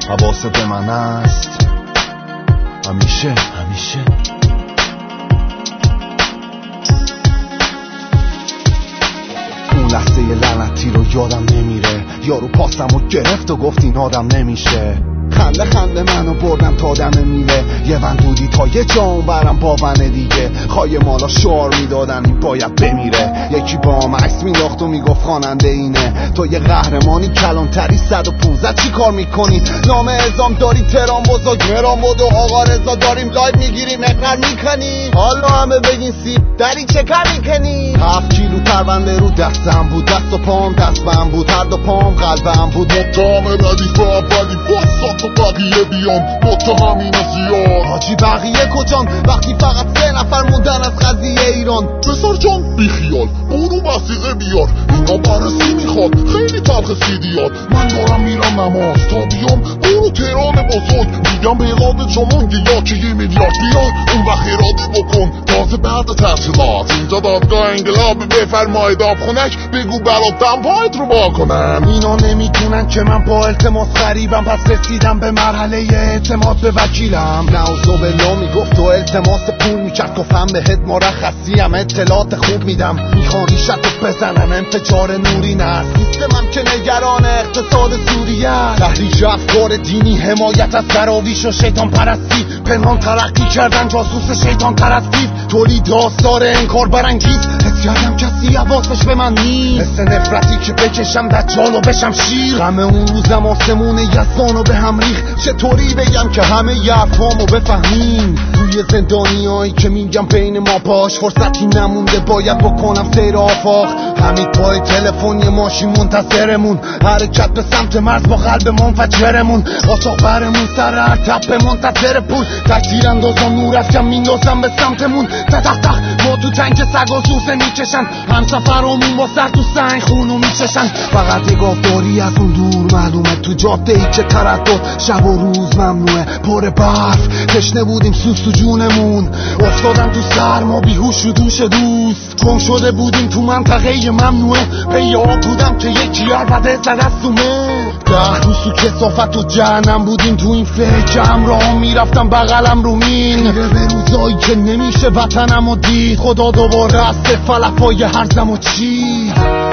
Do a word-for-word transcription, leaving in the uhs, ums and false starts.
حواست به من است همیشه همیشه. اون لحظه لعنتی رو یادم نمیره، یارو پاسمو گرفت و گفت این آدم نمیشه. خنده خنده منو بردم تا دم میله، یه وندودی تا یه جام برم با ونه دیگه. خواهی مالا شعار میدادن این باید بمیره، یکی با هم عکس میداخت و میگفت خواننده اینه. تو یه قهرمانی کلانتری صد و پونزده چی کار میکنی؟ نام ازام داری تهران بزرگ مرام بود و آقا رضا داریم لایو میگیریم اقرار میکنی؟ حالا همه بگین سیب داری چه کار میکنی؟ هفت کیلو پرونده رو دستم بود، دست و پام دستم بود، هر دو پام قلبم بود. مقام ردیف اولی باسات و بقیه بیان متهمین زیاد. حاجی بقیه کجان وقتی فقط سه نفر موندن از قضیه ایران؟ پسر جان بیخیال برو وثیقه بیار، اینا بررسی میخواد خیلی تلخ سیدیات. من دارم میرم نماز تا بیام برو تهران بزرگ، میگم به یاد جمانگی یا که یه میلیارد بیار اون وقت اراده بکن تازه بعد تحصیلات. اینجا دادگاه انقلاب بفرمایید آب خونک بگو براتم پایت رو با کنم. اینا نمیدونن که من با التماس غریبم، پس رسیدم به مرحله اعتماد به وکیلم. نعوذ بالله میگفت تو التماس پول میکرد، گفتم بهت مرخصی هم اطلاعات خوب میدم. میخوان ریشت رو بزنن انفجار نوری نه، سیستمم که نگران اقتصاد سوریه. تحریج افکار دینی، حمایت از دراویش و شیطان پرستی، پنهان ترقی کردن جاسوس شیطان پرستی، تولید آثار انکار برانگیز. حس کردم کسی حواسش به من نیست، حس نفرتی که بکشم دجال و بشم شیر. غم اون روزم آسمون یزدان و به هم ریخ، چطوری بگم که همه یفهامو بفهمین؟ توی زندانی هایی که میگم بین ما باش، فرصتی نمونده باید بکنم سیر آفاق. همین پای تلفن یه ماشین منتظرمون، حرکت به سمت مرز با قلب منفجرمون. قاچاق برمون سر هر تپه منتظر پول، تکتیر اندازم نور افکن میندازم به سمتمون. تتخ تخ ما تو تنک سگ و سوسه میکشن، هم سفرمون با سر تو سنگ خونو میچشن. فقط یه گفتاری از اون دور معلومه، تو جاده ای که تردد شب و روز ممنوعه. پر برف تشنه بودیم سوز تو جونمون، افتادم تو سرما بیهوش و دوش دوست. گم شده بودیم تو منطقه ممنوعه، پیام بودم که یکی عربده زد از سومه. ده روز تو کثافت و جهنم بودیم، تو این فکرم راه میرفتم بغلم رو مین. خیره به روزایی که نمیشه وطنم و دید، خدا دوباره از فلفای هرزم و چید.